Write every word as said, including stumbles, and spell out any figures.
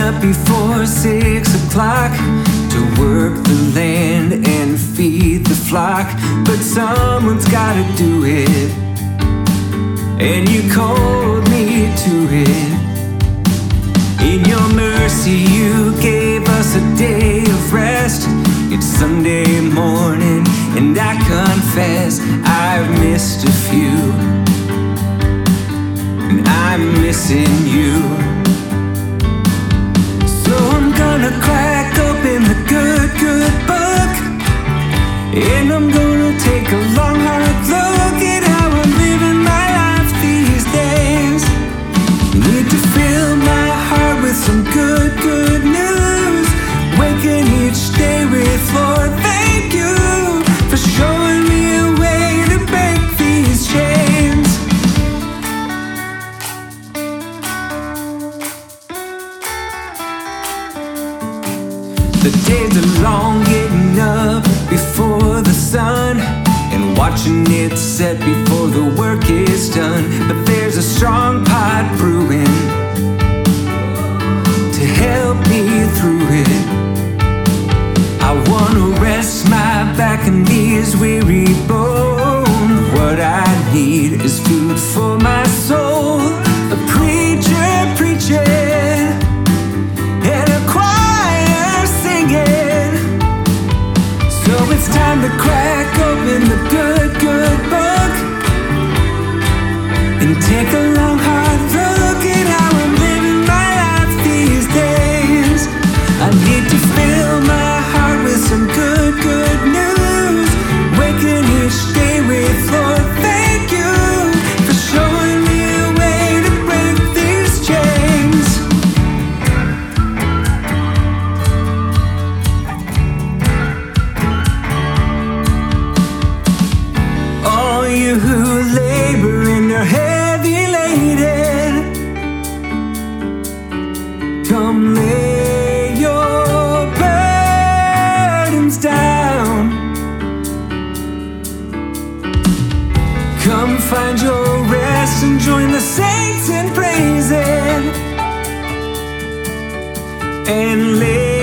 up before six o'clock to work the land and feed the flock, but someone's gotta do it, and you called me to it. In your mercy you gave us a day of rest. It's Sunday morning and I confess I've missed a few, and I'm missing you. So I'm gonna crack open the good, good book, and I'm gonna take a long hard look at how I'm living my life these days. Need to fill my heart with some good, good news, waking each day with Lord, thank you for showing me a way to break these chains. The days are long, getting up before the sun and watching it set before the work is done. But there's a strong pot brewing to help me through it. I wanna rest my back and these weary bones. What I need is food for my soul, a preacher preaching and a choir singing. So it's time to crack open the good, good book and take a long hard look at how I'm living my life these days. I need to fill my heart with some good, good news, waking each day with Lord, thank you for showing me a way to break these chains. All you who labor and are heavy laden, come lay your burdens down. Come find your rest and join the saints in praising and lay